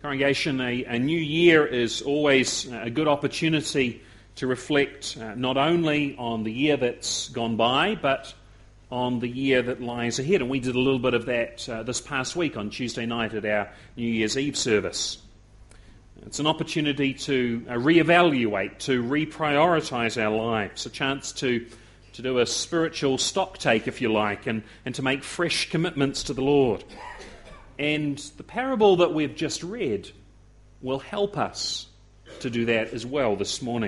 Congregation, a new year is always a good opportunity to reflect not only on the year that's gone by, but on the year that lies ahead. And we did a little bit of that this past week on Tuesday night at our New Year's Eve service. It's an opportunity to reevaluate, to reprioritise our lives, a chance to do a spiritual stock take, if you like, and to make fresh commitments to the Lord. And the parable that we've just read will help us to do that as well this morning.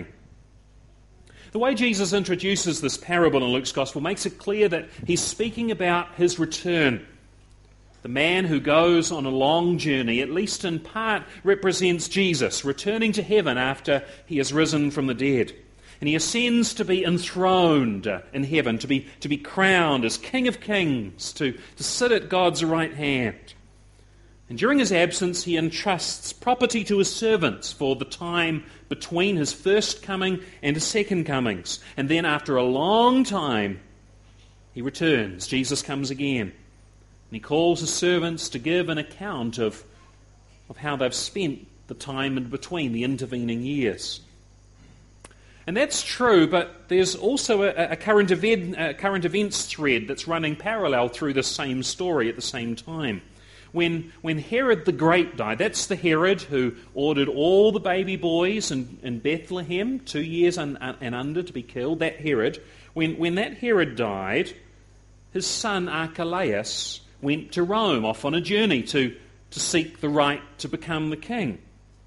The way Jesus introduces this parable in Luke's Gospel makes it clear that he's speaking about his return. The man who goes on a long journey, at least in part, represents Jesus, returning to heaven after he has risen from the dead. And he ascends to be enthroned in heaven, to be crowned as King of Kings, to sit at God's right hand. And during his absence, he entrusts property to his servants for the time between his first coming and his second comings. And then after a long time, he returns. Jesus comes again. And he calls his servants to give an account of how they've spent the time in between, the intervening years. And that's true, but there's also a current events thread that's running parallel through the same story at the same time. When Herod the Great died, that's the Herod who ordered all the baby boys in Bethlehem, 2 years and under, to be killed, that Herod. When that Herod died, his son Archelaus went to Rome, off on a journey to seek the right to become the king.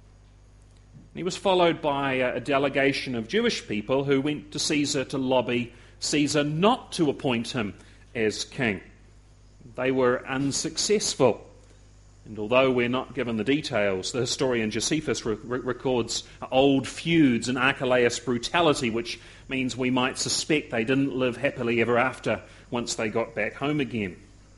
He was followed by a delegation of Jewish people who went to Caesar to lobby Caesar not to appoint him as king. They were unsuccessful. And although we're not given the details, the historian Josephus records old feuds and Archelaus' brutality, which means we might suspect they didn't live happily ever after once they got back home again.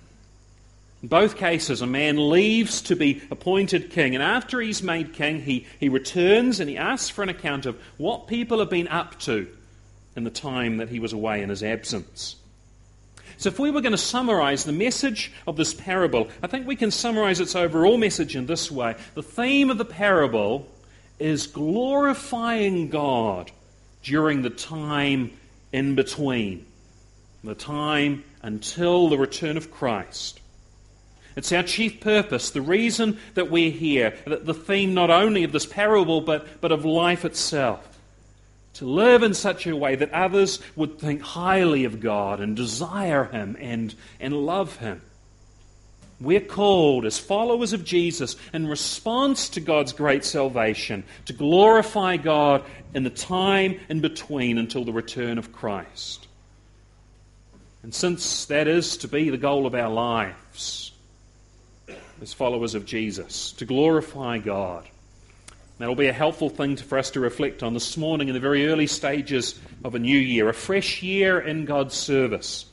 In both cases, a man leaves to be appointed king, and after he's made king, he returns and he asks for an account of what people have been up to in the time that he was away in his absence. So if we were going to summarize the message of this parable, I think we can summarize its overall message in this way. The theme of the parable is glorifying God during the time in between, the time until the return of Christ. It's our chief purpose, the reason that we're here, the theme not only of this parable but of life itself. To live in such a way that others would think highly of God and desire Him and love Him. We're called as followers of Jesus in response to God's great salvation to glorify God in the time in between until the return of Christ. And since that is to be the goal of our lives as followers of Jesus, to glorify God, that'll be a helpful thing for us to reflect on this morning in the very early stages of a new year, a fresh year in God's service.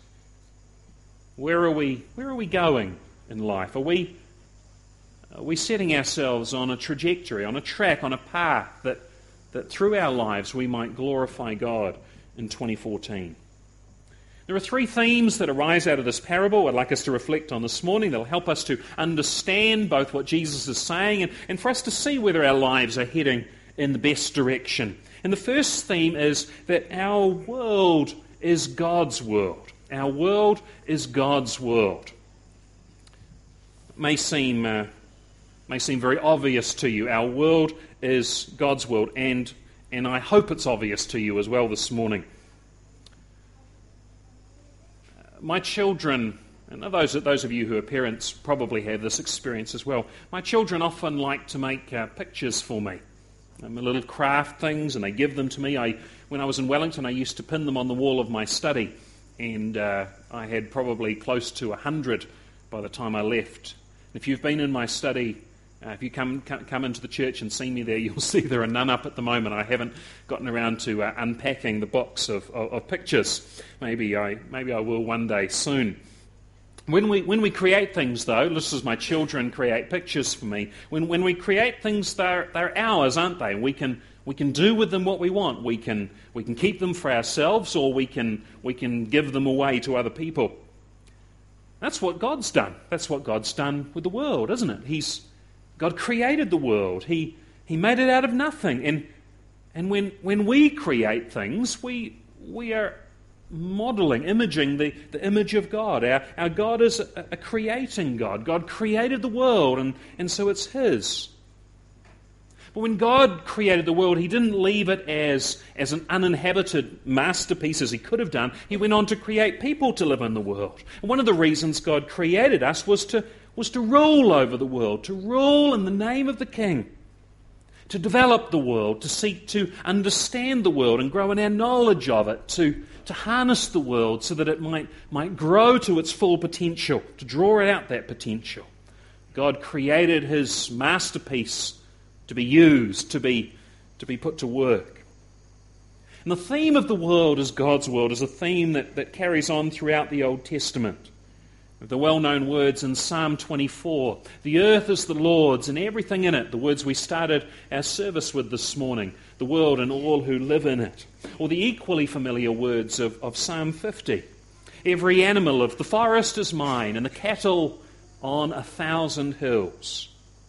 Where are we going in life? Are we setting ourselves on a trajectory, on a track, on a path that through our lives we might glorify God in 2014? There are three themes that arise out of this parable I'd like us to reflect on this morning. They'll help us to understand both what Jesus is saying and for us to see whether our lives are heading in the best direction. And the first theme is that our world is God's world. Our world is God's world. It may seem very obvious to you. Our world is God's world, and I hope it's obvious to you as well this morning. My children, and those of you who are parents probably have this experience as well, my children often like to make pictures for me. Little craft things, and they give them to me. When I was in Wellington, I used to pin them on the wall of my study, and I had probably close to 100 by the time I left. If you've been in my study, if you come into the church and see me there, you'll see there are none up at the moment. I haven't gotten around to unpacking the box of pictures. Maybe I will one day soon. When we create things, though, just as my children create pictures for me, when we create things, they're ours, aren't they? We can do with them what we want. We can keep them for ourselves, or we can give them away to other people. That's what God's done. That's what God's done with the world, isn't it? He's God created the world. He made it out of nothing. And when we create things, we are modeling, imaging the image of God. Our God is a creating God. God created the world, and so it's His. But when God created the world, He didn't leave it as an uninhabited masterpiece as He could have done. He went on to create people to live in the world. And one of the reasons God created us was to rule over the world, to rule in the name of the King, to develop the world, to seek to understand the world and grow in our knowledge of it, to harness the world so that it might grow to its full potential, to draw out that potential. God created His masterpiece to be used, to be put to work. And the theme of the world as God's world is a theme that carries on throughout the Old Testament. The well-known words in Psalm 24, "The earth is the Lord's and everything in it," the words we started our service with this morning, "the world and all who live in it." Or the equally familiar words of Psalm 50, "Every animal of the forest is mine and the cattle on 1,000 hills."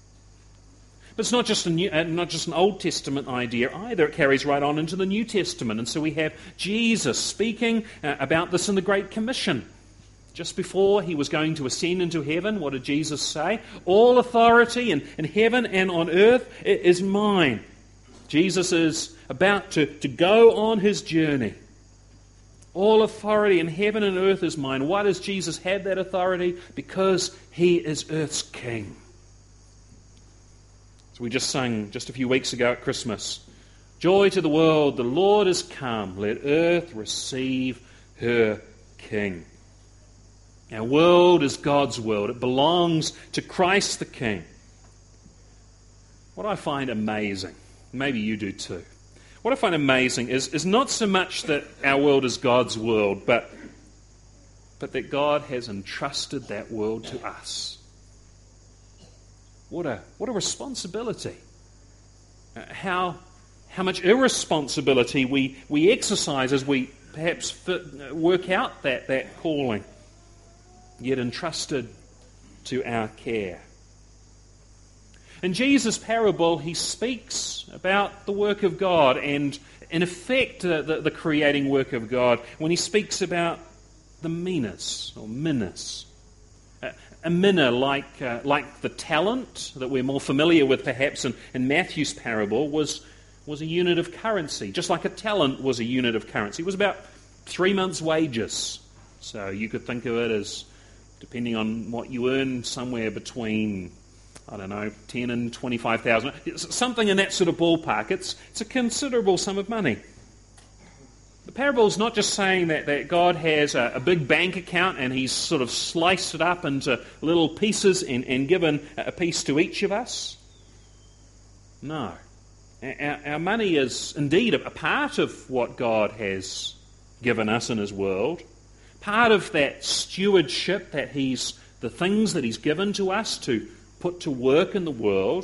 But it's not just an Old Testament idea either. It carries right on into the New Testament. And so we have Jesus speaking about this in the Great Commission. Just before He was going to ascend into heaven, what did Jesus say? "All authority in heaven and on earth is mine." Jesus is about to go on His journey. All authority in heaven and earth is mine. Why does Jesus have that authority? Because He is earth's King. So we just sang just a few weeks ago at Christmas, "Joy to the world, the Lord is come. Let earth receive her King." Our world is God's world. It belongs to Christ the King. What I find amazing, maybe you do too, what I find amazing is not so much that our world is God's world, but that God has entrusted that world to us. What a responsibility. How much irresponsibility we exercise as we perhaps work out that calling, yet entrusted to our care. In Jesus' parable, He speaks about the work of God and, in effect, the creating work of God when He speaks about the minas, or minas. A mina, like the talent that we're more familiar with perhaps in Matthew's parable, was a unit of currency, just like a talent was a unit of currency. It was about 3 months' wages. So you could think of it as, depending on what you earn, somewhere between, 10 and 25,000. Something in that sort of ballpark. It's a considerable sum of money. The parable is not just saying that God has a big bank account and He's sort of sliced it up into little pieces and given a piece to each of us. No. Our money is indeed a part of what God has given us in His world. Part of that stewardship, the things that He's given to us to put to work in the world.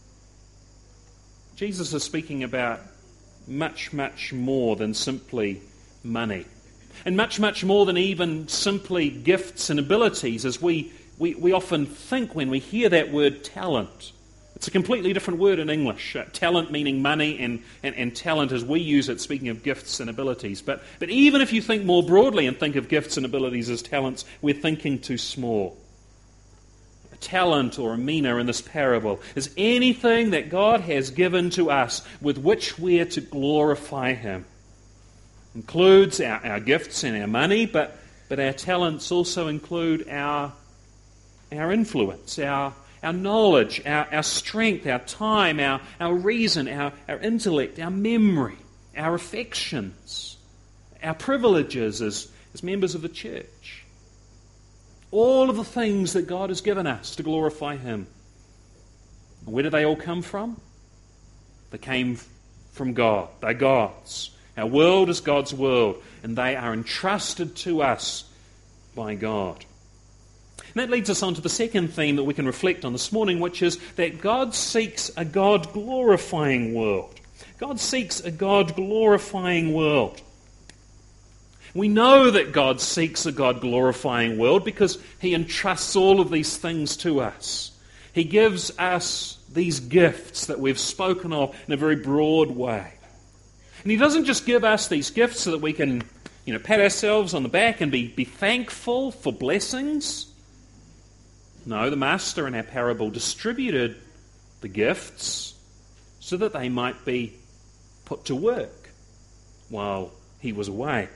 Jesus is speaking about much, much more than simply money. And much, much more than even simply gifts and abilities, as we often think when we hear that word talent. It's a completely different word in English. Talent meaning money, and talent as we use it, speaking of gifts and abilities. But even if you think more broadly and think of gifts and abilities as talents, we're thinking too small. A talent or a mina in this parable is anything that God has given to us with which we are to glorify Him. It includes our gifts and our money, but our talents also include our influence, our knowledge, our strength, our time, our reason, our intellect, our memory, our affections, our privileges as members of the church. All of the things that God has given us to glorify Him. Where do they all come from? They came from God. They're God's. Our world is God's world, and they are entrusted to us by God. And that leads us on to the second theme that we can reflect on this morning, which is that God seeks a God-glorifying world. God seeks a God-glorifying world. We know that God seeks a God-glorifying world because He entrusts all of these things to us. He gives us these gifts that we've spoken of in a very broad way. And He doesn't just give us these gifts so that we can, pat ourselves on the back and be thankful for blessings. No, the Master in our parable distributed the gifts so that they might be put to work while He was away.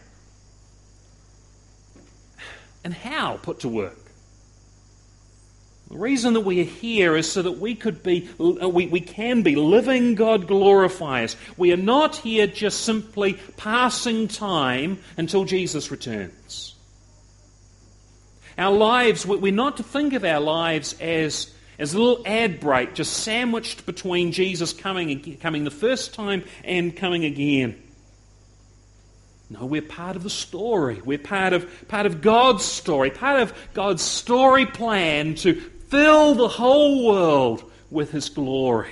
And how put to work? The reason that we are here is so that we can be living God glorifiers. We are not here just simply passing time until Jesus returns. Our lives, we're not to think of our lives as a little ad break just sandwiched between Jesus coming the first time and coming again. No, we're part of the story. We're part of God's story, part of God's story plan to fill the whole world with His glory.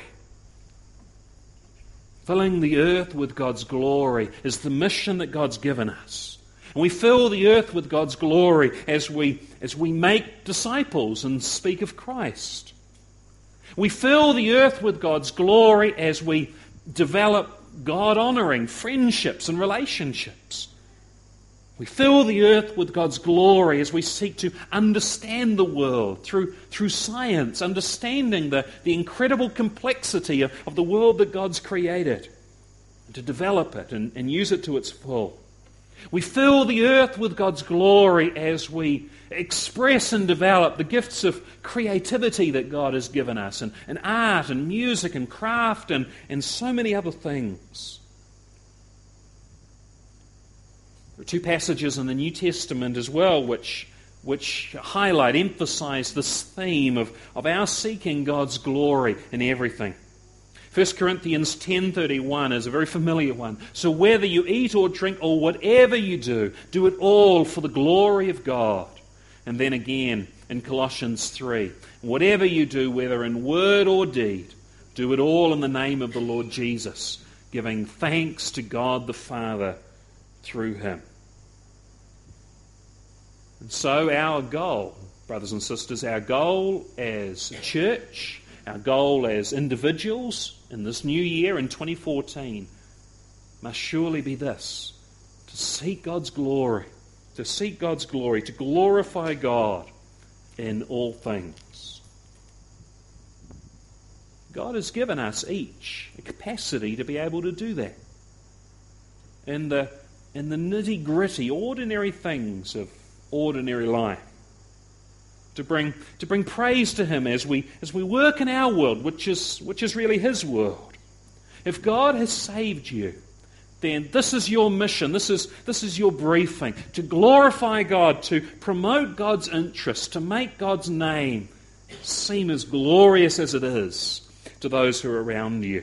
Filling the earth with God's glory is the mission that God's given us. And we fill the earth with God's glory as we make disciples and speak of Christ. We fill the earth with God's glory as we develop God-honoring friendships and relationships. We fill the earth with God's glory as we seek to understand the world through science, understanding the incredible complexity of the world that God's created, and to develop it and use it to its full. We fill the earth with God's glory as we express and develop the gifts of creativity that God has given us, and art and music and craft and so many other things. There are two passages in the New Testament as well which highlight, emphasize this theme of our seeking God's glory in everything. 1 Corinthians 10:31 is a very familiar one. So whether you eat or drink or whatever you do it all for the glory of God. And then again in Colossians 3, whatever you do, whether in word or deed, do it all in the name of the Lord Jesus, giving thanks to God the Father through Him. And so our goal, brothers and sisters, our goal as a church, our goal as individuals in this new year in 2014 must surely be this: to seek God's glory, to glorify God in all things. God has given us each a capacity to be able to do that. In the nitty-gritty, ordinary things of ordinary life. To bring praise to Him as we work in our world, which is really His world. If God has saved you, then this is your mission, this is your briefing, to glorify God, to promote God's interest, to make God's name seem as glorious as it is to those who are around you.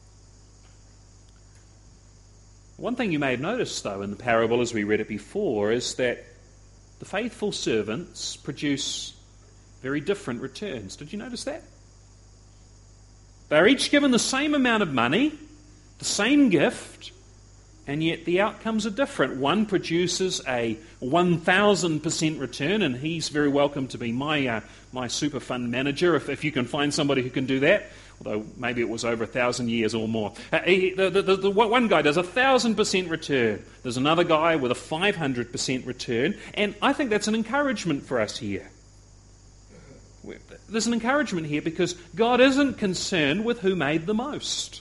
One thing you may have noticed, though, in the parable as we read it before, is that the faithful servants produce very different returns. Did you notice that? They're each given the same amount of money, the same gift, and yet the outcomes are different. One produces a 1,000% return, and he's very welcome to be my super fund manager if you can find somebody who can do that. Although maybe it was over 1,000 years or more. The one guy does 1,000% return. There's another guy with a 500% return, and I think that's an encouragement for us here. There's an encouragement here because God isn't concerned with who made the most.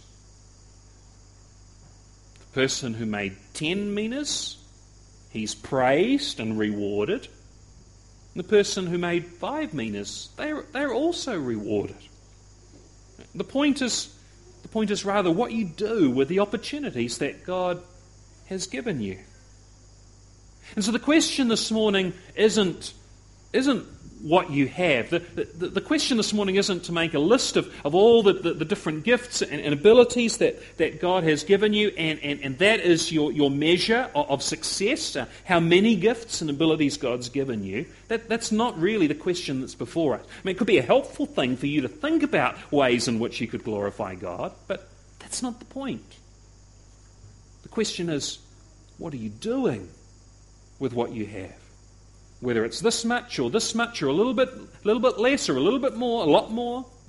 The person who made 10 minas, he's praised and rewarded. The person who made 5 minas, they're also rewarded. The point is rather what you do with the opportunities that God has given you. And so the question this morning isn't what you have. The question this morning isn't to make a list of all the different gifts and abilities that God has given you, and that is your measure of success, how many gifts and abilities God's given you. That's not really the question that's before us. I mean, it could be a helpful thing for you to think about ways in which you could glorify God, but that's not the point. The question is, what are you doing with what you have? Whether it's this much or a little bit less or a little bit more, a lot more,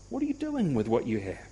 What are you doing with what you have?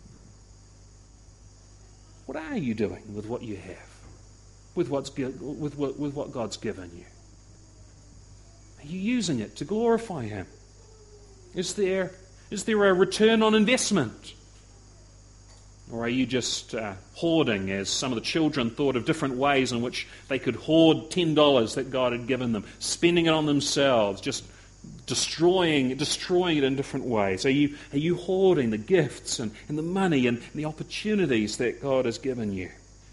What are you doing with what you have? With what God's given you? Are you using it to glorify Him? Is there a return on investment? Or are you just hoarding, as some of the children thought of different ways in which they could hoard $10 that God had given them, spending it on themselves, just destroying it in different ways? Are you hoarding the gifts and the money and the opportunities that God has given you?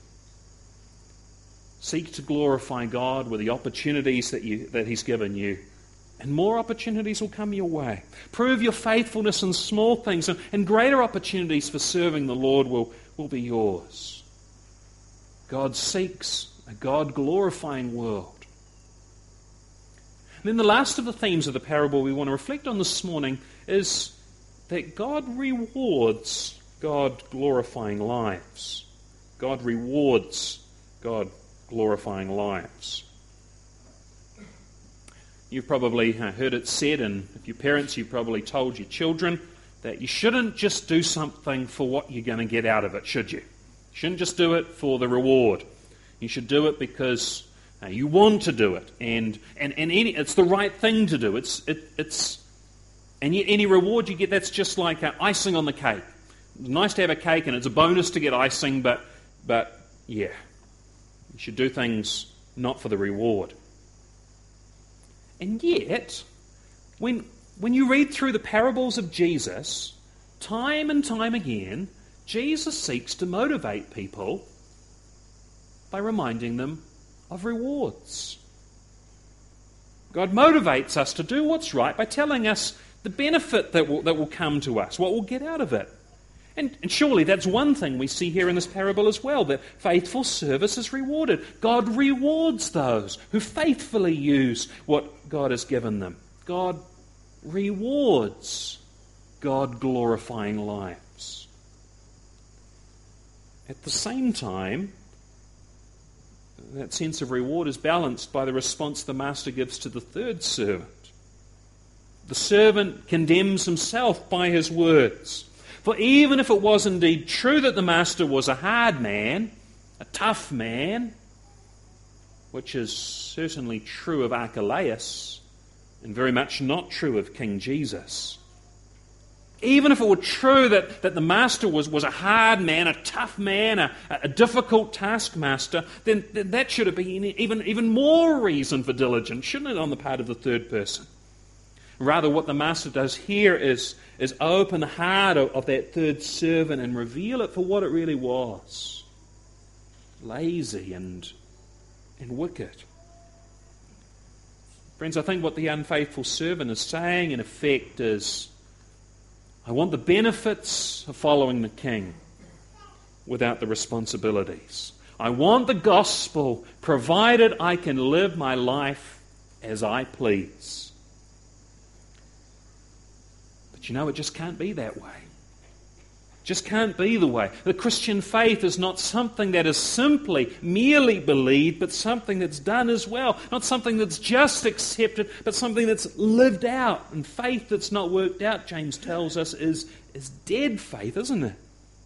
Seek to glorify God with the opportunities that He's given you, and more opportunities will come your way. Prove your faithfulness in small things, and greater opportunities for serving the Lord will be yours. God seeks a God-glorifying world. And then the last of the themes of the parable we want to reflect on this morning is that God rewards God-glorifying lives. God rewards God-glorifying lives. You've probably heard it said, and if you're parents, you've probably told your children that you shouldn't just do something for what you're going to get out of it, should you? You shouldn't just do it for the reward. You should do it because you want to do it, and it's the right thing to do. And yet any reward you get, that's just like icing on the cake. It's nice to have a cake, and it's a bonus to get icing, but yeah, you should do things not for the reward. And yet, when you read through the parables of Jesus, time and time again, Jesus seeks to motivate people by reminding them of rewards. God motivates us to do what's right by telling us the benefit that will come to us, what we'll get out of it. And surely that's one thing we see here in this parable as well, that faithful service is rewarded. God rewards those who faithfully use what God has given them. God rewards God-glorifying lives. At the same time, that sense of reward is balanced by the response the master gives to the third servant. The servant condemns himself by his words. For even if it was indeed true that the master was a hard man, a tough man, which is certainly true of Archelaus, and very much not true of King Jesus, even if it were true that the master was a hard man, a tough man, a difficult taskmaster, then that should have been even more reason for diligence, shouldn't it, on the part of the third person? Rather, what the master does here is open the heart of that third servant and reveal it for what it really was. Lazy and wicked. Friends, I think what the unfaithful servant is saying, in effect, is, I want the benefits of following the king without the responsibilities. I want the gospel, provided I can live my life as I please. But you know, it just can't be that way. It just can't be the way. The Christian faith is not something that is simply, merely believed, but something that's done as well. Not something that's just accepted, but something that's lived out. And faith that's not worked out, James tells us, is dead faith, isn't it?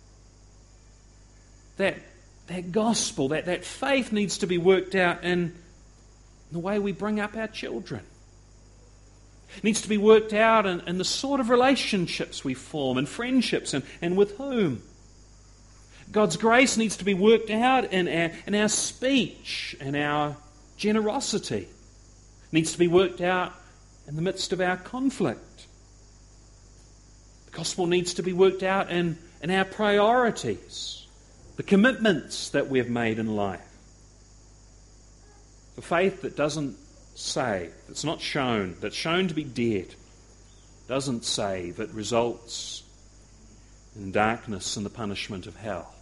That gospel, that faith needs to be worked out in the way we bring up our children. It needs to be worked out in the sort of relationships we form, and friendships, and with whom. God's grace needs to be worked out in our speech and our generosity. It needs to be worked out in the midst of our conflict. The gospel needs to be worked out in our priorities, the commitments that we've made in life. The faith that doesn't save, that's not shown, that's shown to be dead, doesn't save, it results in darkness and the punishment of hell.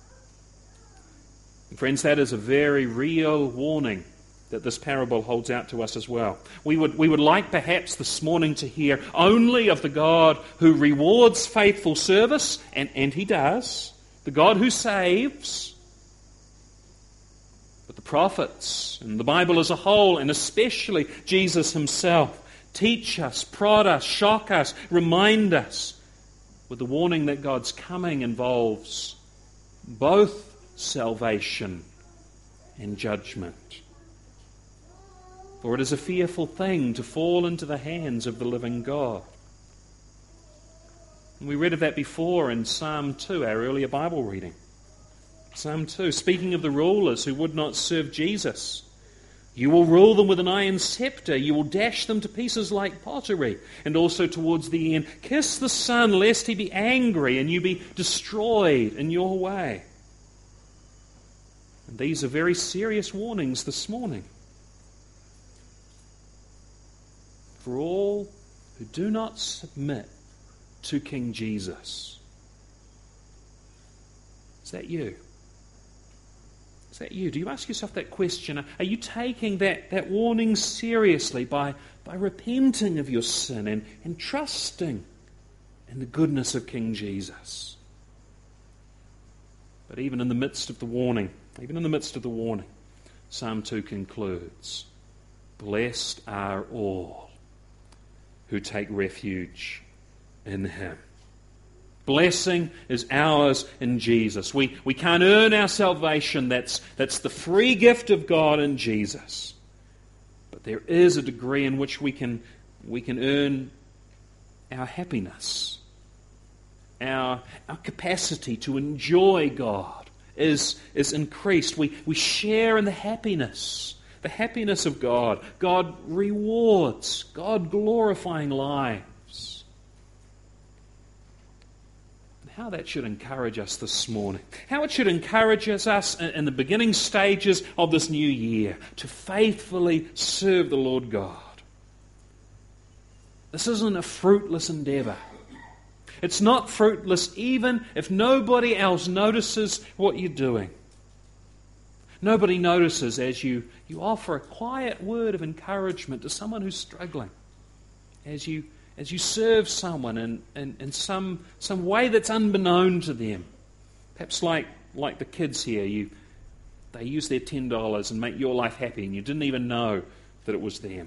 And friends, that is a very real warning that this parable holds out to us as well. We would like perhaps this morning to hear only of the God who rewards faithful service, and He does, the God who saves. But the prophets and the Bible as a whole, and especially Jesus Himself, teach us, prod us, shock us, remind us with the warning that God's coming involves both salvation and judgment. For it is a fearful thing to fall into the hands of the living God. And we read of that before in Psalm 2, our earlier Bible reading. Psalm 2, speaking of the rulers who would not serve Jesus. You will rule them with an iron scepter. You will dash them to pieces like pottery. And also towards the end, kiss the Son, lest he be angry and you be destroyed in your way. And these are very serious warnings this morning. For all who do not submit to King Jesus. Is that you? Is that you? Do you ask yourself that question? Are you taking that warning seriously by repenting of your sin and trusting in the goodness of King Jesus? But even in the midst of the warning, Psalm 2 concludes, blessed are all who take refuge in Him. Blessing is ours in Jesus. We can't earn our salvation. That's the free gift of God in Jesus. But there is a degree in which we can earn our happiness. Our capacity to enjoy God is increased. We share in the happiness of God. God rewards, God glorifying lives. How that should encourage us this morning. How it should encourage us in the beginning stages of this new year to faithfully serve the Lord God. This isn't a fruitless endeavor. It's not fruitless even if nobody else notices what you're doing. Nobody notices as you offer a quiet word of encouragement to someone who's struggling. As you serve someone in some way that's unbeknown to them. Perhaps like the kids here, they use their $10 and make your life happy and you didn't even know that it was them.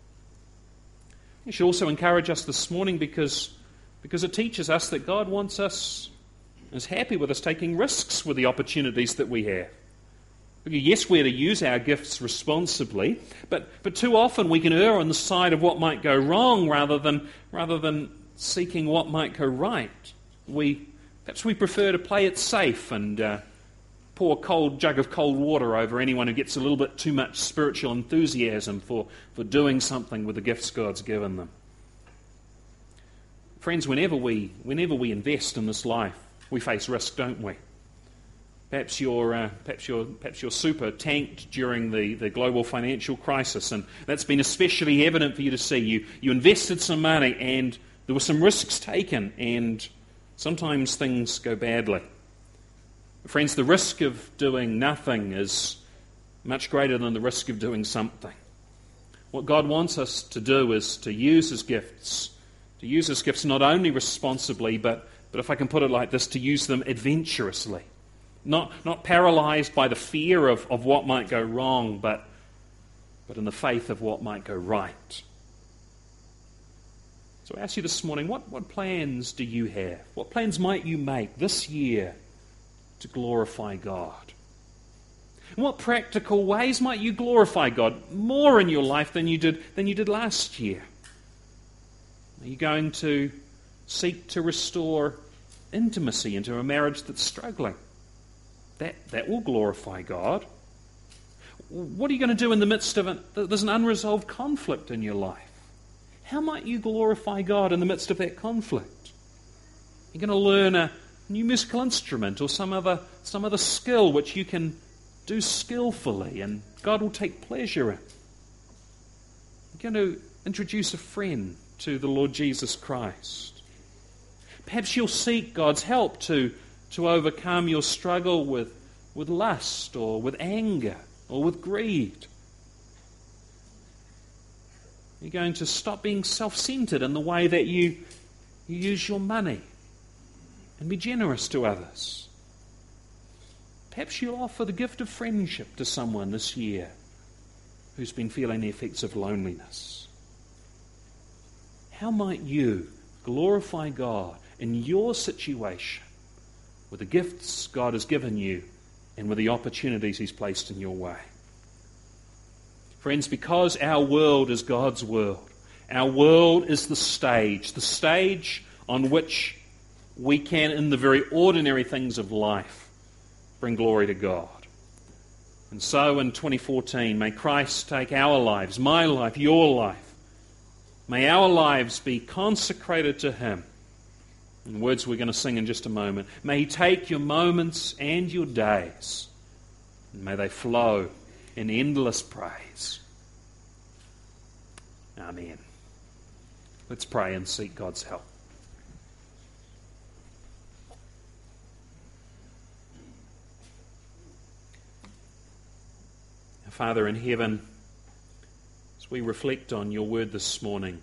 It should also encourage us this morning because it teaches us that God is happy with us taking risks with the opportunities that we have. Yes, we're to use our gifts responsibly, but too often we can err on the side of what might go wrong rather than seeking what might go right. Perhaps we prefer to play it safe and pour a cold jug of cold water over anyone who gets a little bit too much spiritual enthusiasm for doing something with the gifts God's given them. Friends, whenever we invest in this life, we face risk, don't we? Perhaps your super tanked during the global financial crisis, and that's been especially evident for you to see. You invested some money, and there were some risks taken, and sometimes things go badly. Friends, the risk of doing nothing is much greater than the risk of doing something. What God wants us to do is to use His gifts not only responsibly, but if I can put it like this, to use them adventurously. Not paralyzed by the fear of what might go wrong, but in the faith of what might go right. So I ask you this morning, what plans do you have? What plans might you make this year to glorify God? In what practical ways might you glorify God more in your life than you did last year? Are you going to seek to restore intimacy into a marriage that's struggling? That will glorify God. What are you going to do in the midst of there's an unresolved conflict in your life? How might you glorify God in the midst of that conflict? You're going to learn a new musical instrument or some other skill which you can do skillfully and God will take pleasure in. You're going to introduce a friend to the Lord Jesus Christ. Perhaps you'll seek God's help to overcome your struggle with lust or with anger or with greed. You're going to stop being self-centered in the way that you use your money and be generous to others. Perhaps you'll offer the gift of friendship to someone this year who's been feeling the effects of loneliness. How might you glorify God in your situation, with the gifts God has given you and with the opportunities He's placed in your way. Friends, because our world is God's world, our world is the stage on which we can, in the very ordinary things of life, bring glory to God. And so in 2014, may Christ take our lives, my life, your life. May our lives be consecrated to Him. In words we're going to sing in just a moment. May He take your moments and your days, and may they flow in endless praise. Amen. Let's pray and seek God's help. Our Father in heaven, as we reflect on your word this morning,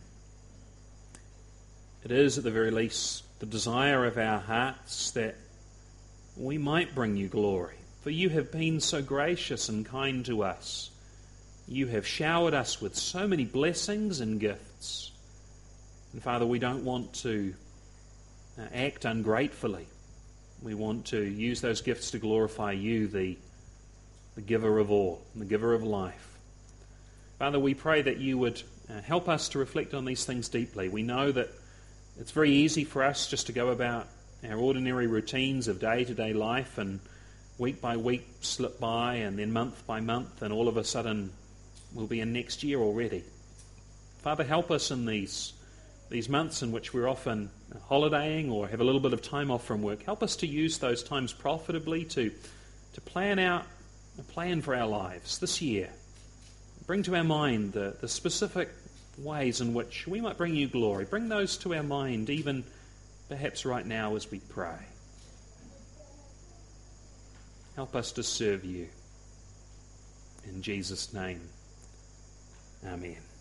it is at the very least the desire of our hearts that we might bring you glory. For you have been so gracious and kind to us. You have showered us with so many blessings and gifts. And Father, we don't want to act ungratefully. We want to use those gifts to glorify you, the giver of all, the giver of life. Father, we pray that you would help us to reflect on these things deeply. We know that it's very easy for us just to go about our ordinary routines of day-to-day life, and week by week slip by, and then month by month, and all of a sudden we'll be in next year already. Father, help us in these months in which we're often holidaying or have a little bit of time off from work. Help us to use those times profitably to plan out a plan for our lives this year. Bring to our mind the specific ways in which we might bring you glory. Bring those to our mind even perhaps right now as we pray. Help us to serve you. In Jesus' name, amen.